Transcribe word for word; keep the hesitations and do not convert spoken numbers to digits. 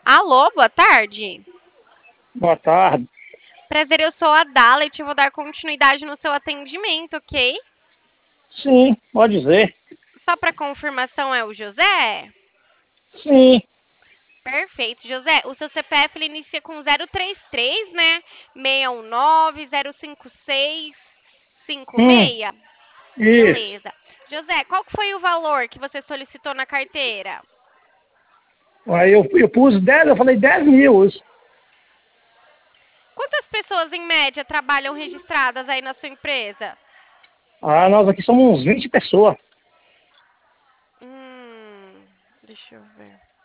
Alô, boa tarde. Boa tarde. Prazer, eu sou a Dalet e vou dar continuidade no seu atendimento, ok? Sim, pode dizer. Só para confirmação é o José? Sim. Perfeito, José. O seu C P F ele inicia com zero três três, né? seis um nove zero cinco seis cinco Hum, seis. isso. Beleza. José, qual que foi o valor que você solicitou na carteira? Aí eu, eu pus dez, eu falei dez mil. Isso. Quantas pessoas em média trabalham registradas aí na sua empresa? Ah, nós aqui somos uns vinte pessoas. Hum, deixa eu ver.